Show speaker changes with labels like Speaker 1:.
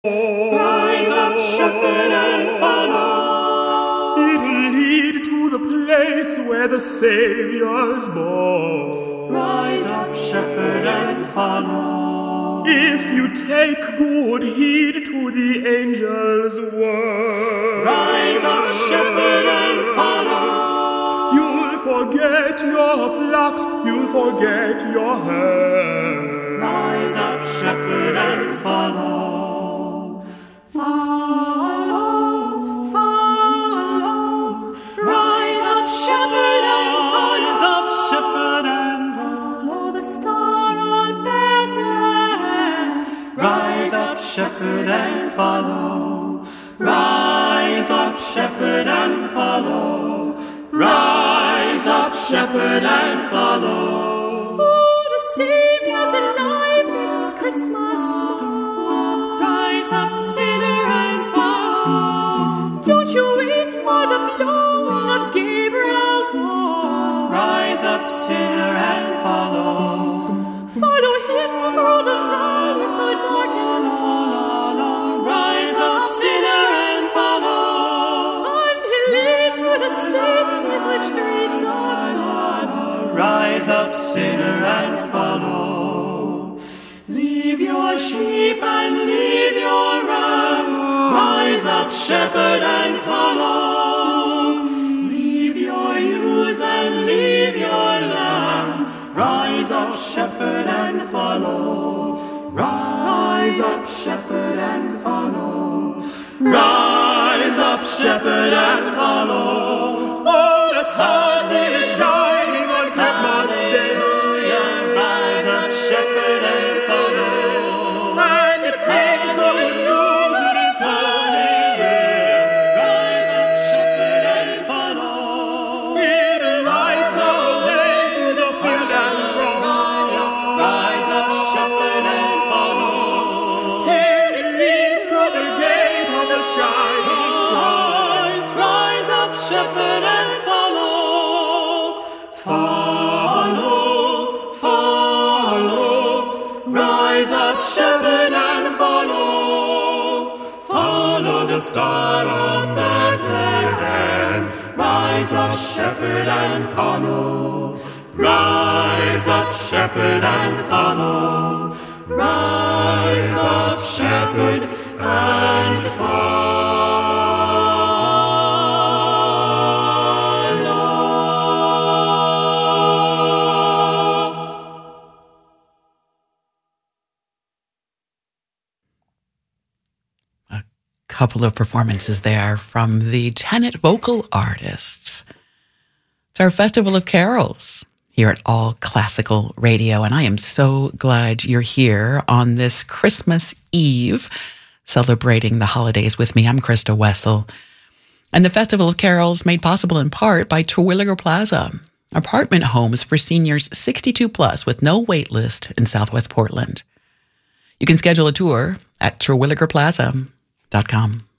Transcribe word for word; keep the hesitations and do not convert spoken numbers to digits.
Speaker 1: Rise up, shepherd, and follow.
Speaker 2: It'll lead to the place where the Saviour's born.
Speaker 1: Rise up, shepherd, and follow.
Speaker 2: If you take good heed to the angel's word.
Speaker 1: Rise up, shepherd, and follow.
Speaker 2: You'll forget your flocks, you'll forget your herd.
Speaker 1: Rise up, shepherd, and follow. Follow, follow. Rise up, shepherd, and follow.
Speaker 2: Rise up, shepherd, and
Speaker 1: follow the star of Bethlehem.
Speaker 2: Rise up, shepherd, and follow. Rise up, shepherd, and follow. Rise up, shepherd, and follow.
Speaker 1: Oh, the Savior's alive this Christmas morn. Rise up, sinner, and follow. Don't you wait for the blowing of Gabriel's horn.
Speaker 2: Rise up, sinner, and follow.
Speaker 1: Follow him through the valley so dark and long.
Speaker 2: Rise up, sinner, and follow.
Speaker 1: And he'll lead through the cities with streets of blood.
Speaker 2: Rise up, sinner, and follow.
Speaker 1: Leave your sheep and leave your rams.
Speaker 2: Rise up, shepherd, and follow.
Speaker 1: Leave your ewes and leave your lambs.
Speaker 2: Rise up, shepherd, and follow. Rise up, shepherd, and follow. Rise up, shepherd, and follow. Oh, the stars are shining on Christmas Day. Rise up, shepherd, and follow. And the pigs going loose in His holy year. Rise up, shepherd, and follow. It'll light the way through the field and throng. Rise up, shepherd, and follow. Till it leads through the gate of the shining cross. Rise up, shepherd, and follow. Follow, follow. Rise up, shepherd, and follow. Follow the star of Bethlehem. Rise up, shepherd, and follow. Rise up, shepherd, and follow. Rise up, shepherd, and follow.
Speaker 3: A couple of performances there from the Tenet vocal artists. It's our Festival of Carols here at All Classical Radio, and I am so glad you're here on this Christmas Eve celebrating the holidays with me. I'm Krista Wessel, and the Festival of Carols made possible in part by Terwilliger Plaza, apartment homes for seniors sixty-two plus with no wait list in Southwest Portland. You can schedule a tour at terwilliger plaza dot com.